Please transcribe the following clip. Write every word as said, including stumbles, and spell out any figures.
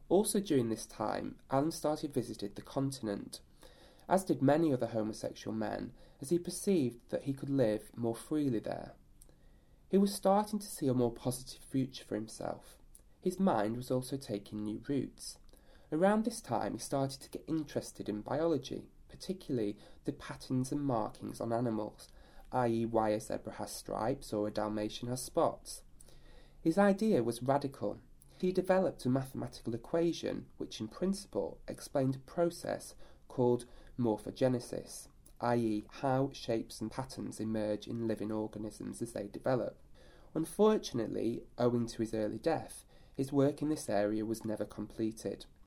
Also during this time, Alan started visiting the continent, as did many other homosexual men, as he perceived that he could live more freely there. He was starting to see a more positive future for himself. His mind was also taking new routes. Around this time he started to get interested in biology, particularly the patterns and markings on animals, that is why a zebra has stripes or a Dalmatian has spots. His idea was radical. He developed a mathematical equation which in principle explained a process called morphogenesis, that is how shapes and patterns emerge in living organisms as they develop. Unfortunately, owing to his early death, his work in this area was never completed.